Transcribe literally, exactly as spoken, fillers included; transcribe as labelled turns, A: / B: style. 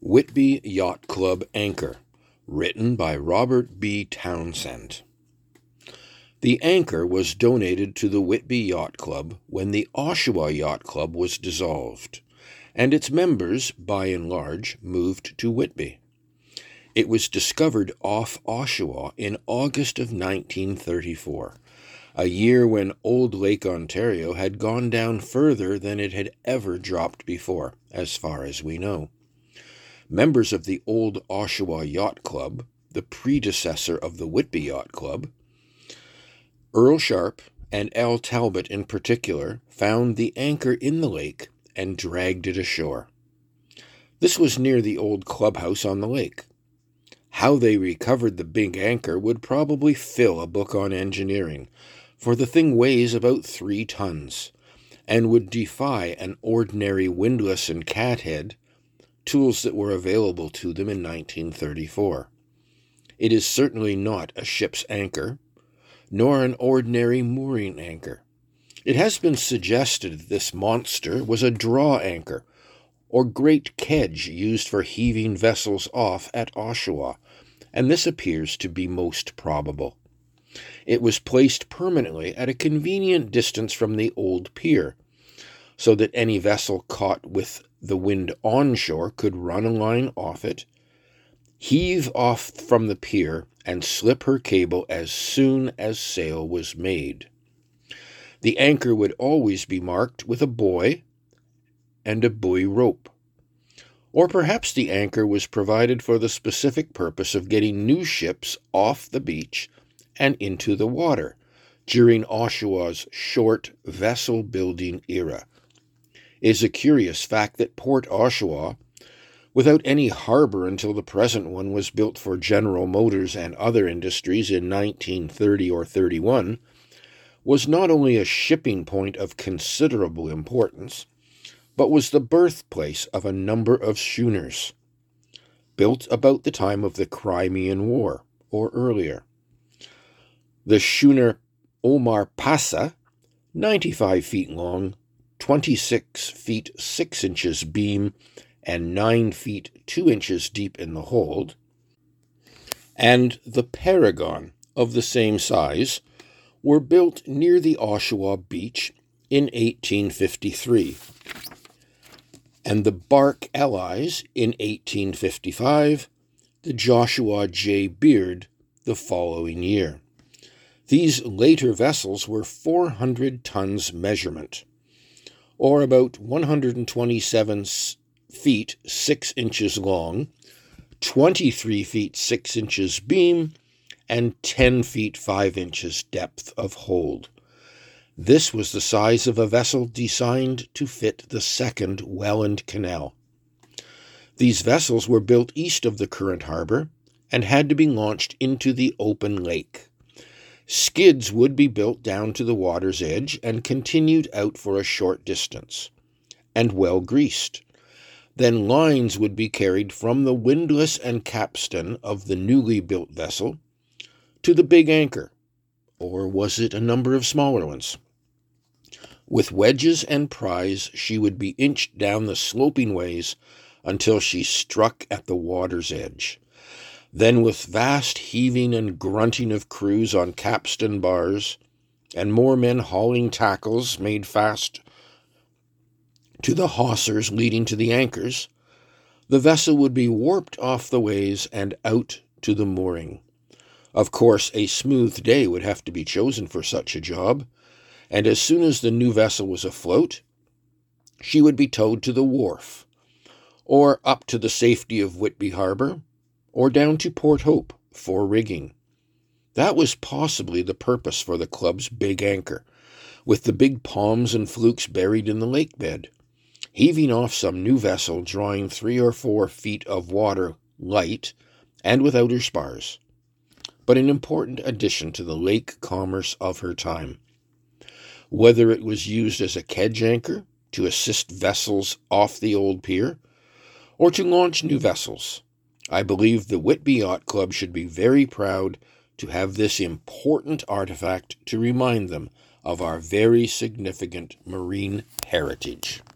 A: Whitby Yacht Club Anchor, written by Robert B. Townsend. The anchor was donated to the Whitby Yacht Club when the Oshawa Yacht Club was dissolved, and its members, by and large, moved to Whitby. It was discovered off Oshawa in August of nineteen thirty-four, a year when Old Lake Ontario had gone down further than it had ever dropped before, as far as we know. Members of the old Oshawa Yacht Club, the predecessor of the Whitby Yacht Club, Earl Sharp and Al Talbot in particular, found the anchor in the lake and dragged it ashore. This was near the old clubhouse on the lake. How they recovered the big anchor would probably fill a book on engineering, for the thing weighs about three tons, and would defy an ordinary windlass and cathead, tools that were available to them in nineteen thirty-four. It is certainly not a ship's anchor, nor an ordinary mooring anchor. It has been suggested that this monster was a draw anchor, or great kedge used for heaving vessels off at Oshawa, and this appears to be most probable. It was placed permanently at a convenient distance from the old pier, so that any vessel caught with the wind onshore could run a line off it, heave off from the pier, and slip her cable as soon as sail was made. The anchor would always be marked with a buoy and a buoy rope. Or perhaps the anchor was provided for the specific purpose of getting new ships off the beach and into the water during Oshawa's short vessel-building era. It is a curious fact that Port Oshawa, without any harbor until the present one was built for General Motors and other industries in nineteen thirty or thirty-one, was not only a shipping point of considerable importance, but was the birthplace of a number of schooners, built about the time of the Crimean War, or earlier. The schooner Omar Pasa, ninety-five feet long, twenty-six feet six inches beam, and nine feet two inches deep in the hold, and the Paragon, of the same size, were built near the Oshawa beach in eighteen fifty-three, and the Bark Allies in eighteen fifty-five, the Joshua J. Beard the following year. These later vessels were four hundred tons measurement, or about one hundred twenty-seven feet six inches long, twenty-three feet six inches beam, and ten feet five inches depth of hold. This was the size of a vessel designed to fit the second Welland Canal. These vessels were built east of the current harbor and had to be launched into the open lake. Skids would be built down to the water's edge and continued out for a short distance, and well greased. Then lines would be carried from the windlass and capstan of the newly built vessel to the big anchor, or was it a number of smaller ones? With wedges and pries, she would be inched down the sloping ways until she struck at the water's edge. Then with vast heaving and grunting of crews on capstan bars, and more men hauling tackles made fast to the hawsers leading to the anchors, the vessel would be warped off the ways and out to the mooring. Of course, a smooth day would have to be chosen for such a job, and as soon as the new vessel was afloat, she would be towed to the wharf, or up to the safety of Whitby Harbor, or down to Port Hope for rigging. That was possibly the purpose for the club's big anchor, with the big palms and flukes buried in the lake bed, heaving off some new vessel drawing three or four feet of water light and without her spars, but an important addition to the lake commerce of her time. Whether it was used as a kedge anchor to assist vessels off the old pier, or to launch new vessels, I believe the Whitby Yacht Club should be very proud to have this important artifact to remind them of our very significant marine heritage.